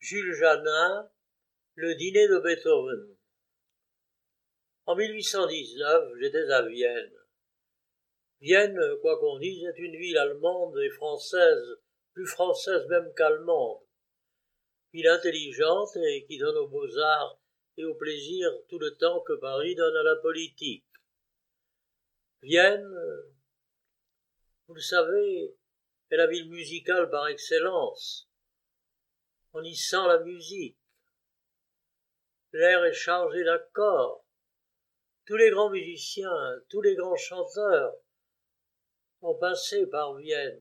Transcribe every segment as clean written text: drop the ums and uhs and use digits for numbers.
Jules Janin, le dîner de Beethoven. En 1819, j'étais à Vienne. Vienne, quoi qu'on dise, est une ville allemande et française, plus française même qu'allemande. Ville intelligente et qui donne aux beaux-arts et au plaisir tout le temps que Paris donne à la politique. Vienne, vous le savez, est la ville musicale par excellence. On y sent la musique. L'air est chargé d'accords. Tous les grands musiciens, tous les grands chanteurs ont passé par Vienne.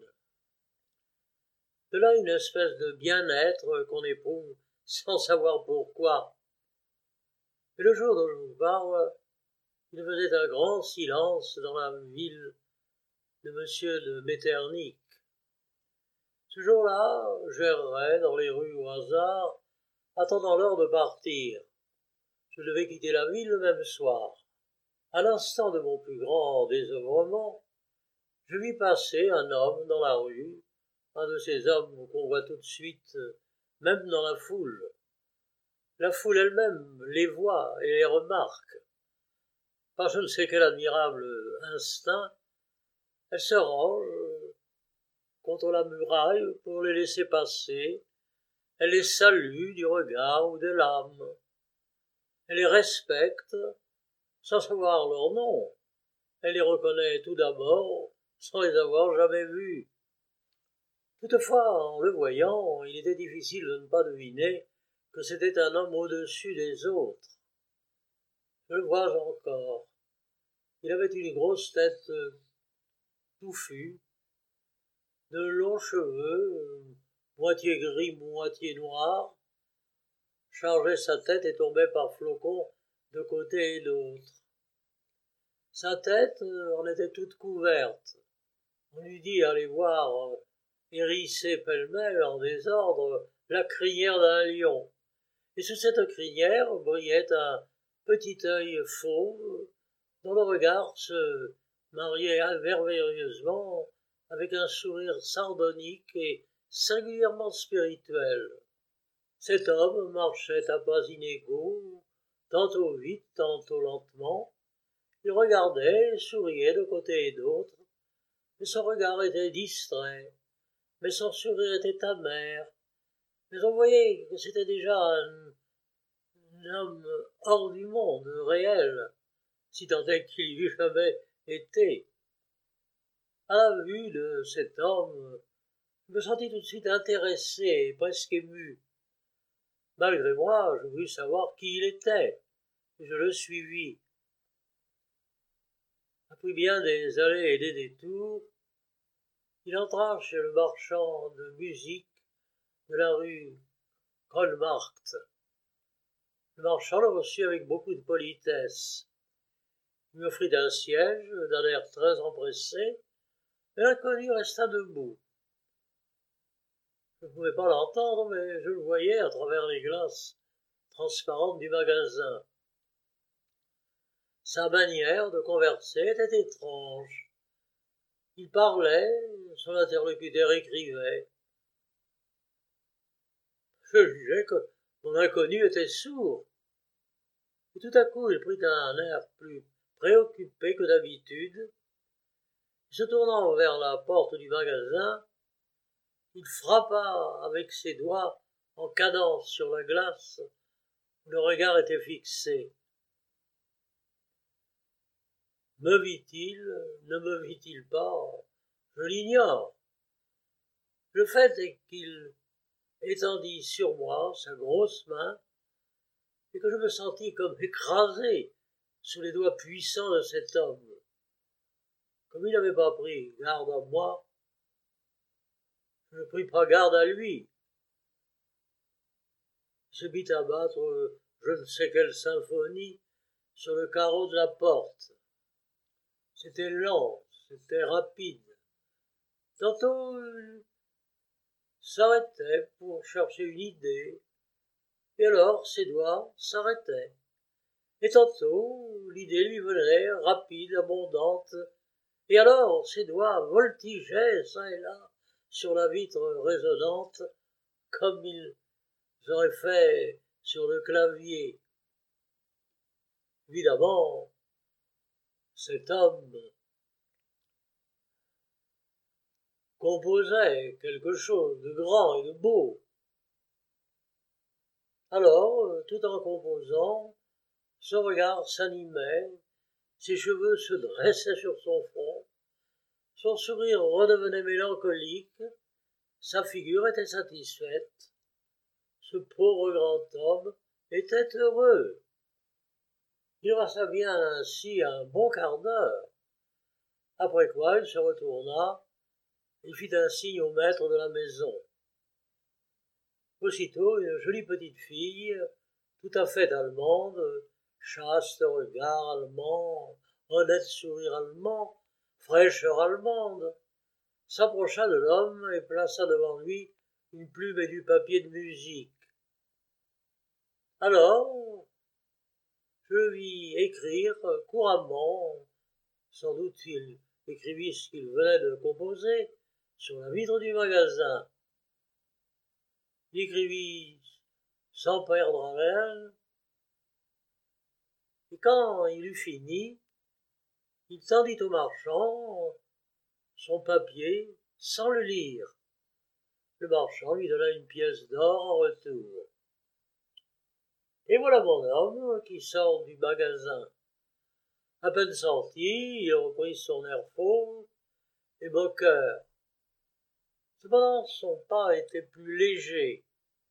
De là une espèce de bien-être qu'on éprouve sans savoir pourquoi. Et le jour dont je vous parle, il faisait un grand silence dans la ville de Monsieur de Metternich. Ce jour-là, j'errais dans les rues au hasard, attendant l'heure de partir. Je devais quitter la ville le même soir. À l'instant de mon plus grand désœuvrement, je vis passer un homme dans la rue, un de ces hommes qu'on voit tout de suite, même dans la foule. La foule elle-même les voit et les remarque. Par je ne sais quel admirable instinct, elle se range contre la muraille pour les laisser passer. Elle les salue du regard ou de l'âme. Elle les respecte sans savoir leur nom. Elle les reconnaît tout d'abord sans les avoir jamais vus. Toutefois, en le voyant, il était difficile de ne pas deviner que c'était un homme au-dessus des autres. Je le vois encore. Il avait une grosse tête touffue, de longs cheveux, moitié gris, moitié noirs, chargeaient sa tête et tombaient par flocons de côté et d'autre. Sa tête en était toute couverte. On lui dit aller voir hérissée pêle-mêle en désordre la crinière d'un lion. Et sous cette crinière brillait un petit œil fauve dont le regard se mariait merveilleusement avec un sourire sardonique et singulièrement spirituel. Cet homme marchait à pas inégaux, tantôt vite, tantôt lentement. Il regardait et souriait de côté et d'autre, mais son regard était distrait, mais son sourire était amer, mais on voyait que c'était déjà un homme hors du monde, réel, si tant est qu'il y eût jamais été. À la vue de cet homme, je me sentis tout de suite intéressé et presque ému. Malgré moi, je voulus savoir qui il était, et je le suivis. Après bien des allées et des détours, il entra chez le marchand de musique de la rue Grolmarkt. Le marchand le reçut avec beaucoup de politesse. Il m'offrit un siège d'un air très empressé, mais l'inconnu resta debout. Je ne pouvais pas l'entendre, mais je le voyais à travers les glaces transparentes du magasin. Sa manière de converser était étrange. Il parlait, son interlocuteur écrivait. Je jugeais que mon inconnu était sourd. Et tout à coup, il prit un air plus préoccupé que d'habitude. Se tournant vers la porte du magasin, il frappa avec ses doigts en cadence sur la glace où le regard était fixé. Me vit-il, ne me vit-il pas, je l'ignore. Le fait est qu'il étendit sur moi sa grosse main et que je me sentis comme écrasé sous les doigts puissants de cet homme. Comme il n'avait pas pris garde à moi, je ne pris pas garde à lui. Il se mit à battre je ne sais quelle symphonie sur le carreau de la porte. C'était lent, c'était rapide. Tantôt, il s'arrêtait pour chercher une idée, et alors ses doigts s'arrêtaient. Et tantôt, l'idée lui venait, rapide, abondante, et alors ses doigts voltigeaient çà et là sur la vitre résonnante, comme ils j'aurais fait sur le clavier. Évidemment, cet homme composait quelque chose de grand et de beau. Alors, tout en composant, son regard s'animait, ses cheveux se dressaient sur son front, son sourire redevenait mélancolique, sa figure était satisfaite. Ce pauvre grand homme était heureux. Il resta bien ainsi un bon quart d'heure, après quoi il se retourna et fit un signe au maître de la maison. Aussitôt, une jolie petite fille, tout à fait allemande, chaste regard allemand, honnête sourire allemand, fraîcheur allemande, s'approcha de l'homme et plaça devant lui une plume et du papier de musique. Alors, je le vis écrire couramment, sans doute il écrivit ce qu'il venait de composer, sur la vitre du magasin. Il écrivit sans perdre haleine, et quand il eut fini, il tendit au marchand son papier sans le lire. Le marchand lui donna une pièce d'or en retour. Et voilà mon homme qui sort du magasin. À peine sorti, il reprit son air fauve et moqueur. Cependant, son pas était plus léger.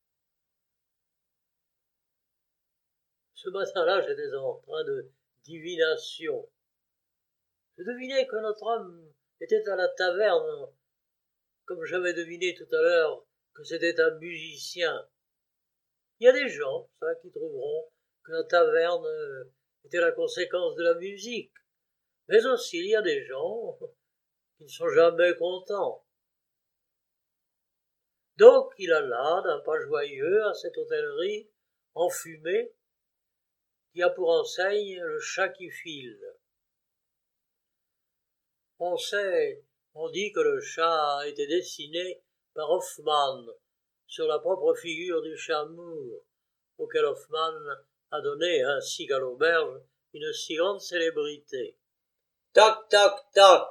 Ce matin-là, j'étais en train de divination. Je devinais que notre homme était à la taverne, comme j'avais deviné tout à l'heure que c'était un musicien. Il y a des gens, ça, qui trouveront que la taverne était la conséquence de la musique. Mais aussi, il y a des gens qui ne sont jamais contents. Donc, il alla d'un pas joyeux à cette hôtellerie enfumée qui a pour enseigne le chat qui file. On dit que le chat a été dessiné par Hoffmann sur la propre figure du chat Moore, auquel Hoffmann a donné, ainsi qu'à l'auberge, une si grande célébrité. Toc, toc, toc.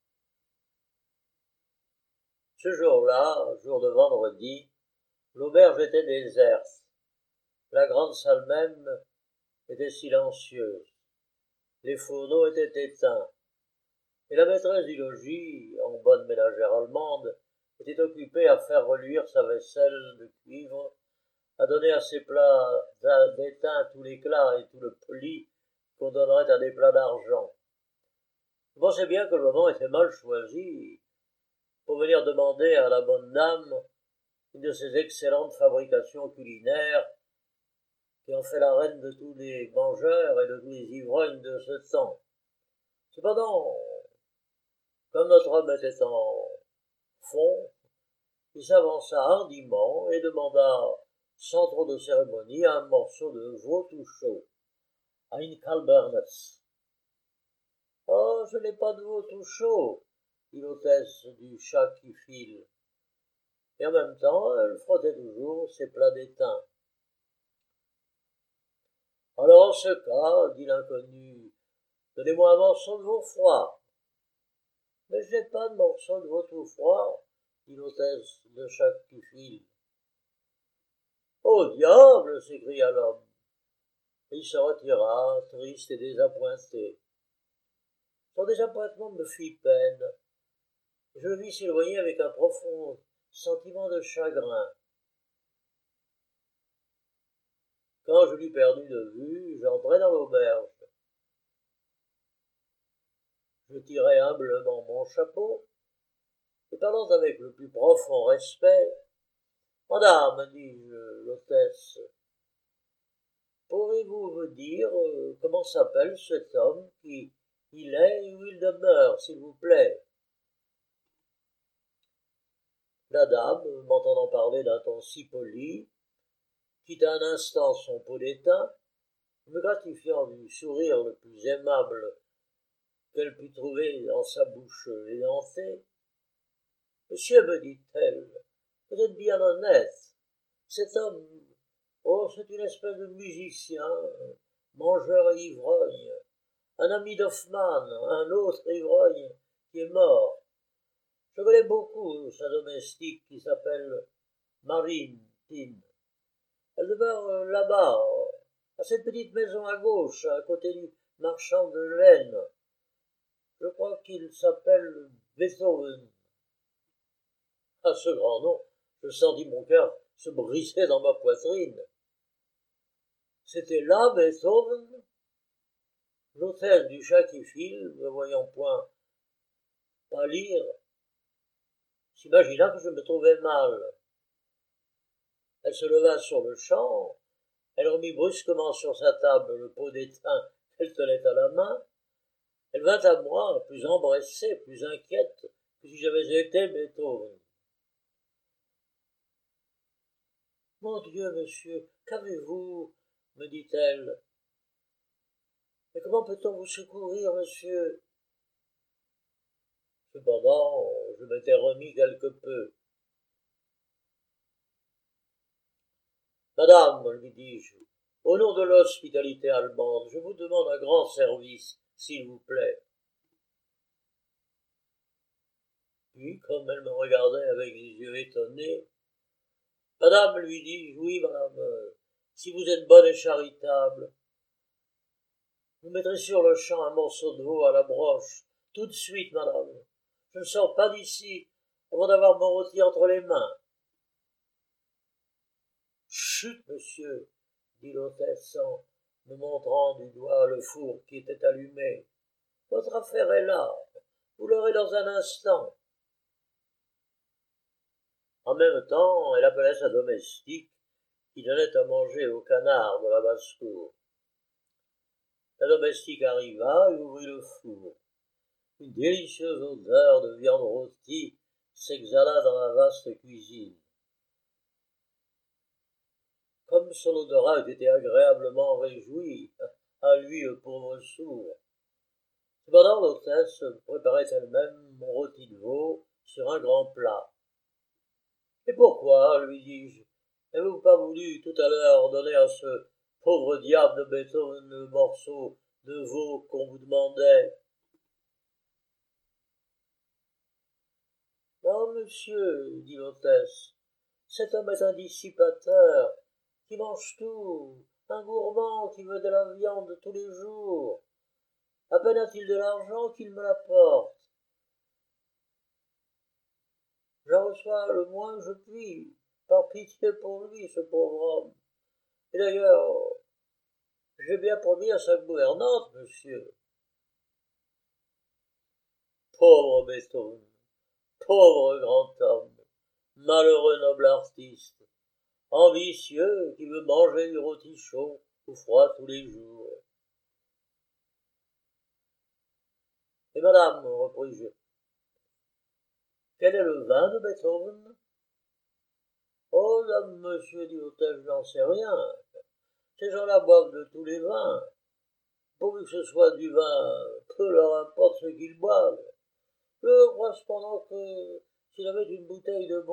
Ce jour-là, jour de vendredi, l'auberge était déserte. La grande salle même était silencieuse. Les fourneaux étaient éteints. Et la maîtresse du logis, en bonne ménagère allemande, était occupée à faire reluire sa vaisselle de cuivre, à donner à ses plats d'étain tout l'éclat et tout le pli qu'on donnerait à des plats d'argent. Je pensais bien que le moment était mal choisi pour venir demander à la bonne dame une de ces excellentes fabrications culinaires qui ont fait la reine de tous les mangeurs et de tous les ivrognes de ce temps. Cependant, comme notre homme était en fond, il s'avança hardiment et demanda, sans trop de cérémonie, un morceau de veau tout chaud, ein Kalbernes. « Oh, je n'ai pas de veau tout chaud, » dit l'hôtesse du chat qui file. Et en même temps, elle frottait toujours ses plats d'étain. « Alors, en ce cas, dit l'inconnu, donnez-moi un morceau de veau froid. »« Mais je n'ai pas de morceau de veau tout froid, » dit l'hôtesse de chat qui file. « Au diable !» s'écria l'homme. Et il se retira, triste et désappointé. Son désappointement me fit peine. Je le vis s'éloigner avec un profond sentiment de chagrin. Quand je l'eus perdu de vue, j'entrai dans l'auberge. Je tirai humblement mon chapeau, et parlant avec le plus profond respect, « Madame, dis-je, l'hôtesse, pourriez-vous me dire comment s'appelle cet homme qui il est et où il demeure, s'il vous plaît ?» La dame, m'entendant parler d'un ton si poli, quitta un instant son pot d'étain, me gratifiant du sourire le plus aimable qu'elle put trouver dans sa bouche édentée. « Monsieur, me dit-elle, vous êtes bien honnête. Cet homme Oh, c'est une espèce de musicien, mangeur et ivrogne. Un ami d'Hoffmann, un autre ivrogne qui est mort. Je connais beaucoup sa domestique qui s'appelle Marine Tin. Elle demeure là-bas, à cette petite maison à gauche, à côté du marchand de laine. Je crois qu'il s'appelle Beethoven. À ce grand nom, je sentis mon cœur se briser dans ma poitrine. C'était là Beethoven. L'hôtesse du chat qui file, ne voyant point pâlir, s'imagina que je me trouvais mal. Elle se leva sur le champ, elle remit brusquement sur sa table le pot d'étain qu'elle tenait à la main. Elle vint à moi, plus empressée, plus inquiète que si j'avais été Beethoven. Mon Dieu, monsieur, qu'avez-vous? Me dit-elle. Mais comment peut-on vous secourir, monsieur? Cependant, je m'étais remis quelque peu. Madame, lui dis-je, au nom de l'hospitalité allemande, je vous demande un grand service, s'il vous plaît. Puis, comme elle me regardait avec des yeux étonnés, Madame, lui dis-je, oui, madame, si vous êtes bonne et charitable, vous mettrez sur le champ un morceau de veau à la broche, tout de suite, madame. Je ne sors pas d'ici avant d'avoir mon rôti entre les mains. Chut, monsieur, dit l'hôtesse en me montrant du doigt le four qui était allumé. Votre affaire est là, vous l'aurez dans un instant. En même temps, elle appelait sa domestique qui donnait à manger au canard de la basse-cour. La domestique arriva et ouvrit le four. Une délicieuse odeur de viande rôtie s'exhala dans la vaste cuisine. Comme son odorat eût été agréablement réjoui, à lui le pauvre sourd. Cependant, l'hôtesse préparait elle-même mon rôti de veau sur un grand plat. Et pourquoi, lui dis-je, n'avez-vous pas voulu tout à l'heure donner à ce pauvre diable de Beethoven le morceau de veau qu'on vous demandait? Non, monsieur, dit l'hôtesse, cet homme est un dissipateur, qui mange tout, un gourmand qui veut de la viande tous les jours. À peine a-t-il de l'argent qu'il me l'apporte. J'en reçois le moins que je puis, par pitié pour lui, ce pauvre homme. Et d'ailleurs, j'ai bien promis à sa gouvernante, monsieur. Pauvre Beethoven, pauvre grand homme, malheureux noble artiste, ambitieux qui veut manger du rôti chaud ou froid tous les jours. Et madame, repris-je, quel est le vin de Beethoven? Oh, dame, monsieur, dit l'hôtel, je n'en sais rien. Ces gens-là boivent de tous les vins. Pourvu que ce soit du vin, peu leur importe ce qu'ils boivent. Je crois cependant que s'il avait une bouteille de